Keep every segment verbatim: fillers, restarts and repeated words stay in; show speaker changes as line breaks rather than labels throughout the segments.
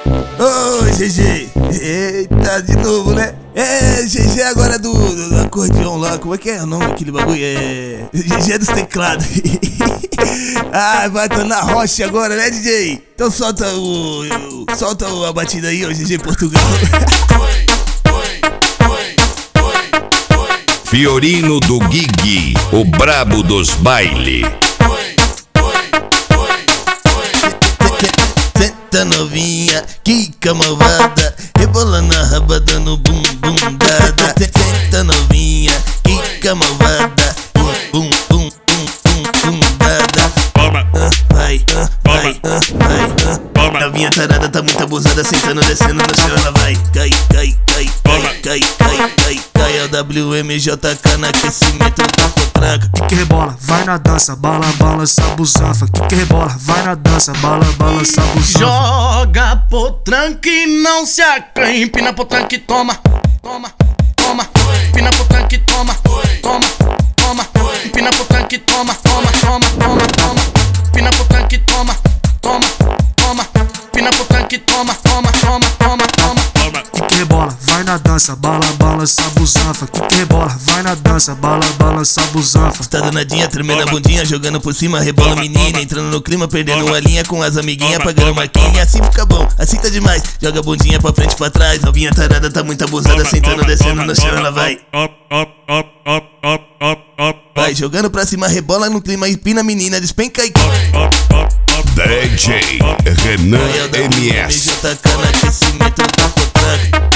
Ô, G G. Eita, de novo, né? É, G G agora do, do, do acordeão lá. Como é que é o nome daquele bagulho? É... G G dos teclados. Ah, vai estar na rocha agora, né, D J? Então solta o... o solta a batida aí, ó, G G Portugal.
Fiorino do Gig, o brabo dos baile.
Senta novinha, quica malvada, rebola na raba dando bum bum dada. Senta novinha, quica malvada, bum bum bum bum bum bum dada. Vai, vai, vai. Novinha tarada tá muito abusada, sentando, descendo no chão, ela vai. Cai, cai, cai, cai, cai, cai, cai. Cai é o W M J K no aquecimento da potranca.
Que que rebola, vai na dança, bala, balança, busanfa. Que que rebola, vai na dança, bala, balança, busanfa.
Joga potranca e não se acanha. Empina potranca e toma, toma, toma. Empina potranca e toma, toma, toma. Empina potranca e toma, toma, toma, toma, toma. Empina potranca e toma, toma, toma. Empina potranca e toma, toma, toma, toma, toma.
Que que rebola, vai na dança, bala, balança, busanfa. Que que rebola, vai na dança, bala, balança, busanfa.
Tá danadinha, tremendo a bundinha, jogando por cima, rebola menina, entrando no clima, perdendo a linha com as amiguinhas, pagando marquinha. Assim fica bom, assim tá demais. Joga a bundinha pra frente e pra trás. Novinha tarada tá muito abusada, sentando, descendo no chão, ela vai. Vai jogando pra cima, rebola no clima, empina a menina, despenca e
D J Renan M S.
J K no aquecimento da potranca.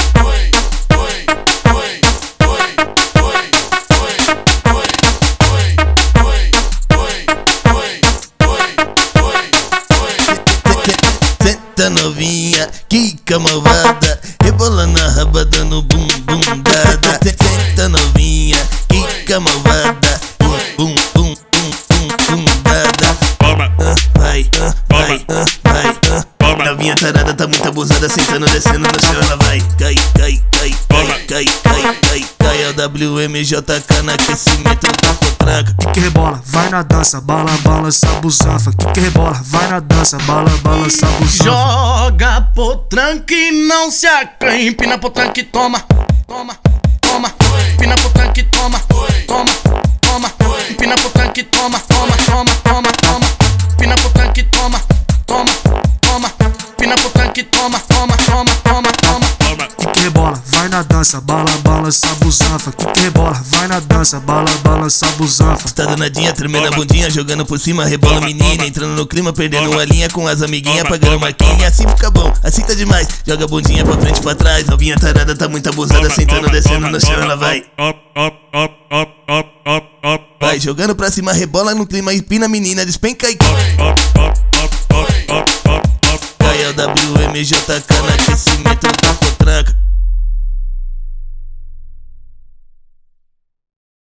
Senta novinha, quica malvada, rebola na raba dando bum bum dada. Senta novinha, quica malvada, bum bum bum bum bum bum dada. Vai, vai, vai. Novinha tarada tá muito abusada, sentando, descendo no chão, ela vai. Cai, cai, cai, cai, cai, cai, cai. Cai é o W M J K no aquecimento da potranca.
Que que rebola, vai na dança, bala, balança, busanfa. Que que rebola, vai na dança, bala, balança, busanfa.
Joga potranca e não se acanha. Empina potranca e toma, toma, toma. Empina potranca e toma, toma, toma. Empina potranca e toma, toma, toma, toma, toma. Empina potranca e toma, toma, toma. Empina potranca e toma, toma, toma, toma, toma.
Que que rebola, vai na dança, bala, balança, busanfa. Que que rebola, vai na dança, bala, balança, busanfa.
Tá danadinha, tremendo a bundinha, jogando por cima, rebola menina, entrando no clima, perdendo a linha com as amiguinhas, pagando marquinha. Assim fica bom, assim tá demais. Joga a bundinha pra frente e pra trás. Novinha tarada tá muito abusada, sentando, descendo no chão, ela vai. Vai jogando pra cima, rebola no clima, empina a menina, despenca e cai é o W M J K no aquecimento